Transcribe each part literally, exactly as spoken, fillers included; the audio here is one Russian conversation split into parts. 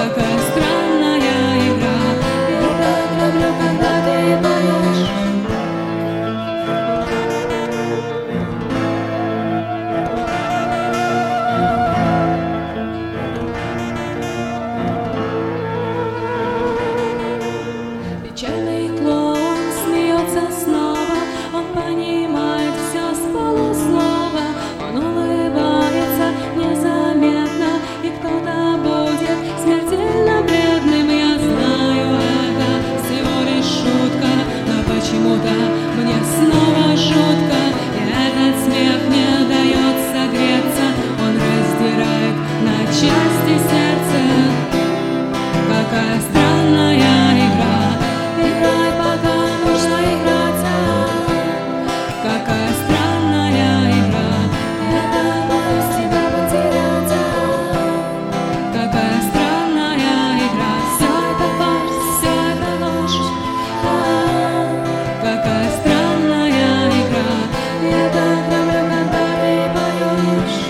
Какая странная игра. Я так люблю, когда ты поешь. Печальный клоун смеется снова, он понимает все с полуслова, он улыбается незаметно, и кто-то будет смертельно бледным. Я знаю, это всего лишь шутка, но почему-то мне снова жутко, и этот смех не дает согреться, он раздирает на части сердце. Какая странная игра. Играй, пока нужно играться. Какая странная игра. Я так боюсь тебя потеряться. Какая странная игра. Все это фарс, все это ложь. А-а-а. Какая странная игра. Я так люблю, когда ты поешь.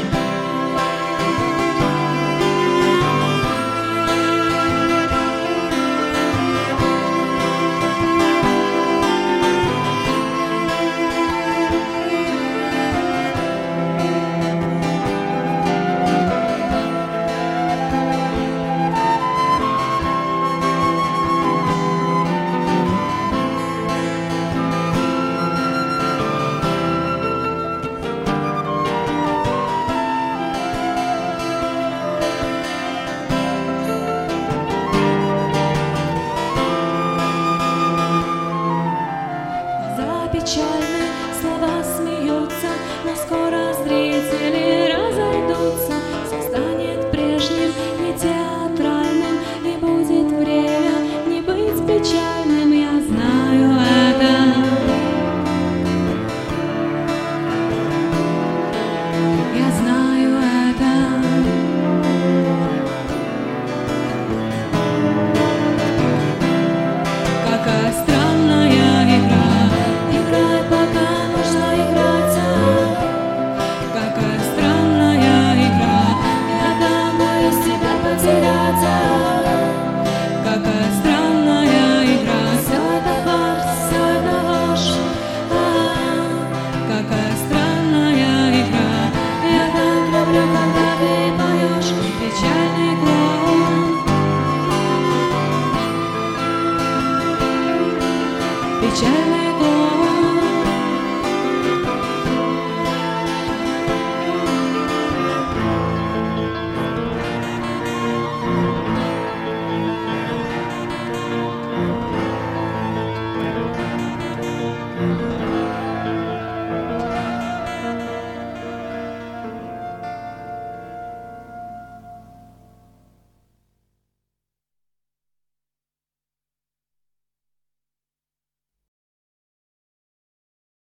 Печальны, слова смеются, но скоро зрители разойдутся. Все станет прежним, не театральным, и будет время не быть печальным. Я знаю это. Я знаю это. Какая странная игра. Играй, пока нужно играться. Какая странная игра. Я так боюсь тебя потеряться. Какая странная игра. Все это фарс, все это ложь. А-а-а. Какая странная игра. Я так люблю, когда ты поешь. Печальный клоун. Печальный